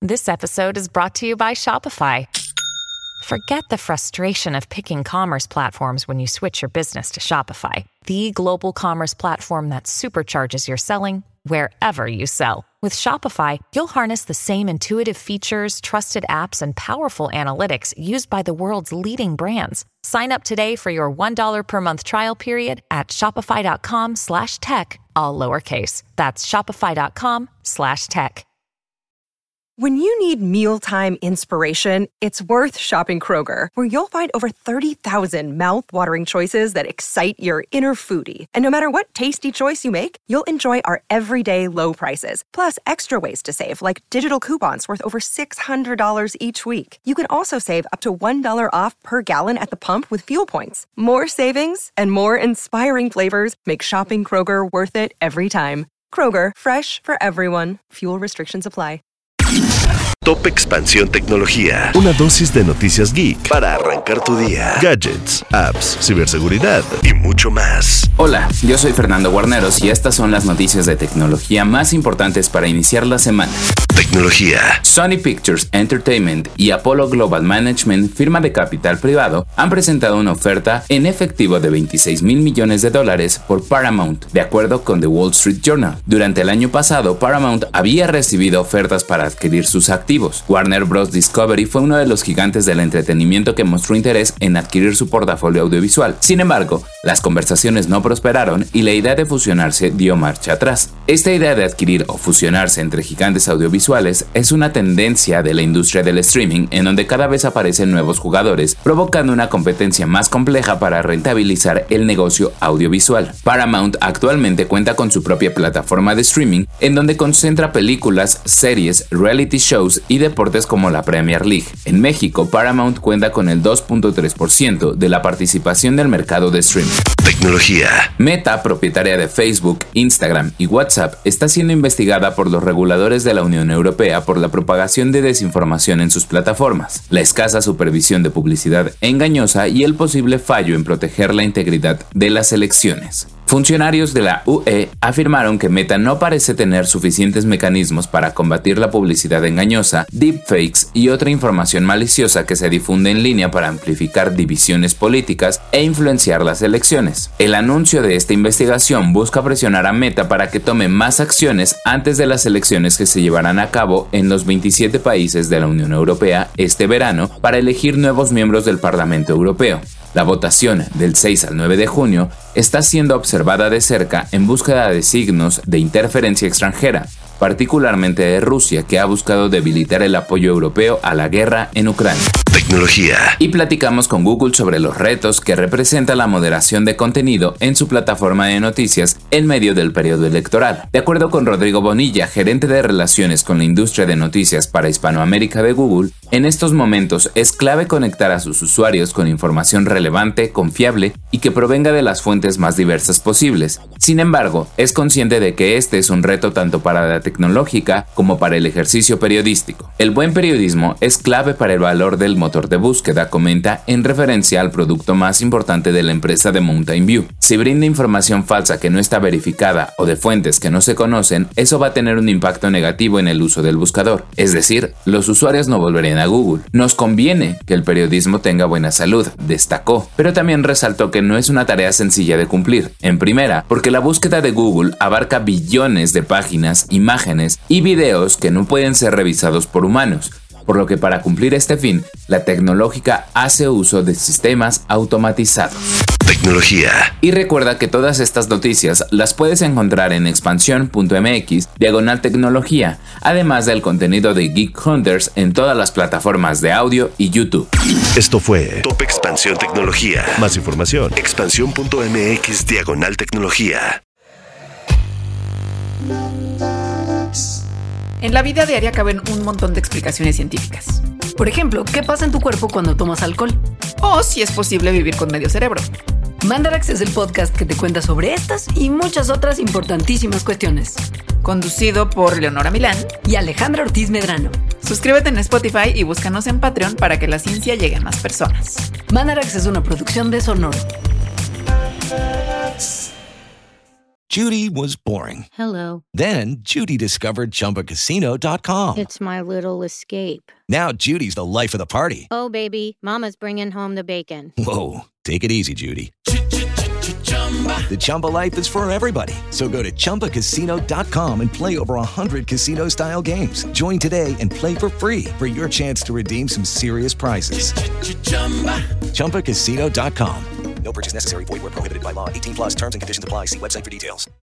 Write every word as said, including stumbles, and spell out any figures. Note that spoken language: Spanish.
This episode is brought to you by Shopify. Forget the frustration of picking commerce platforms when you switch your business to Shopify, the global commerce platform that supercharges your selling wherever you sell. With Shopify, you'll harness the same intuitive features, trusted apps, and powerful analytics used by the world's leading brands. Sign up today for your one dollar per month trial period at shopify.com slash tech, all lowercase. That's shopify.com slash tech. When you need mealtime inspiration, it's worth shopping Kroger, where you'll find over thirty thousand mouth-watering choices that excite your inner foodie. And no matter what tasty choice you make, you'll enjoy our everyday low prices, plus extra ways to save, like digital coupons worth over six hundred dollars each week. You can also save up to one dollar off per gallon at the pump with fuel points. More savings and more inspiring flavors make shopping Kroger worth it every time. Kroger, fresh for everyone. Fuel restrictions apply. Top Expansión Tecnología. Una dosis de noticias geek para arrancar tu día. Gadgets, apps, ciberseguridad y mucho más. Hola, yo soy Fernando Guarneros y estas son las noticias de tecnología más importantes para iniciar la semana. Tecnología. Sony Pictures Entertainment y Apollo Global Management, firma de capital privado, han presentado una oferta en efectivo de veintiséis mil millones de dólares por Paramount, de acuerdo con The Wall Street Journal. Durante el año pasado, Paramount había recibido ofertas para adquirir sus activos. Warner Bros. Discovery fue uno de los gigantes del entretenimiento que mostró interés en adquirir su portafolio audiovisual. Sin embargo, las conversaciones no prosperaron y la idea de fusionarse dio marcha atrás. Esta idea de adquirir o fusionarse entre gigantes audiovisuales es una tendencia de la industria del streaming en donde cada vez aparecen nuevos jugadores, provocando una competencia más compleja para rentabilizar el negocio audiovisual. Paramount actualmente cuenta con su propia plataforma de streaming en donde concentra películas, series, reality shows y deportes como la Premier League. En México, Paramount cuenta con el dos punto tres por ciento de la participación del mercado de streaming. Tecnología. Meta, propietaria de Facebook, Instagram y WhatsApp, está siendo investigada por los reguladores de la Unión Europea por la propagación de desinformación en sus plataformas, la escasa supervisión de publicidad engañosa y el posible fallo en proteger la integridad de las elecciones. Funcionarios de la U E afirmaron que Meta no parece tener suficientes mecanismos para combatir la publicidad engañosa, deepfakes y otra información maliciosa que se difunde en línea para amplificar divisiones políticas e influenciar las elecciones. El anuncio de esta investigación busca presionar a Meta para que tome más acciones antes de las elecciones que se llevarán a cabo en los veintisiete países de la Unión Europea este verano para elegir nuevos miembros del Parlamento Europeo. La votación del seis al nueve de junio está siendo observada de cerca en búsqueda de signos de interferencia extranjera, particularmente de Rusia, que ha buscado debilitar el apoyo europeo a la guerra en Ucrania. Tecnología. Y platicamos con Google sobre los retos que representa la moderación de contenido en su plataforma de noticias en medio del periodo electoral. De acuerdo con Rodrigo Bonilla, gerente de relaciones con la industria de noticias para Hispanoamérica de Google, en estos momentos es clave conectar a sus usuarios con información relevante, confiable y que provenga de las fuentes más diversas posibles. Sin embargo, es consciente de que este es un reto tanto para la tecnológica como para el ejercicio periodístico. El buen periodismo es clave para el valor del motor de búsqueda, comenta en referencia al producto más importante de la empresa de Mountain View. Si brinda información falsa que no está verificada o de fuentes que no se conocen, eso va a tener un impacto negativo en el uso del buscador. Es decir, los usuarios no volverían a Google. Nos conviene que el periodismo tenga buena salud, destacó, pero también resaltó que no es una tarea sencilla de cumplir. En primera, porque la búsqueda de Google abarca billones de páginas, imágenes y videos que no pueden ser revisados por humanos, por lo que para cumplir este fin, la tecnológica hace uso de sistemas automatizados. Tecnología. Y recuerda que todas estas noticias las puedes encontrar en expansión punto m x diagonal tecnología, además del contenido de Geek Hunters en todas las plataformas de audio y YouTube. Esto fue Top Expansión Tecnología. Más información, expansión punto m x diagonal tecnología. En la vida diaria caben un montón de explicaciones científicas. Por ejemplo, ¿qué pasa en tu cuerpo cuando tomas alcohol? O si es posible vivir con medio cerebro. Mandarax es el podcast que te cuenta sobre estas y muchas otras importantísimas cuestiones. Conducido por Leonora Milán y Alejandra Ortiz Medrano. Suscríbete en Spotify y búscanos en Patreon para que la ciencia llegue a más personas. Mandarax es una producción de Sonoro. Judy was boring. Hello. Then Judy discovered Chumba Casino dot com. It's my little escape. Now Judy's the life of the party. Oh, baby, mama's bringing home the bacon. Whoa, take it easy, Judy. The Chumba life is for everybody. So go to Chumba Casino dot com and play over one hundred casino-style games. Join today and play for free for your chance to redeem some serious prizes. Chumba Casino dot com. No purchase necessary. Void where prohibited by law. eighteen plus terms and conditions apply. See website for details.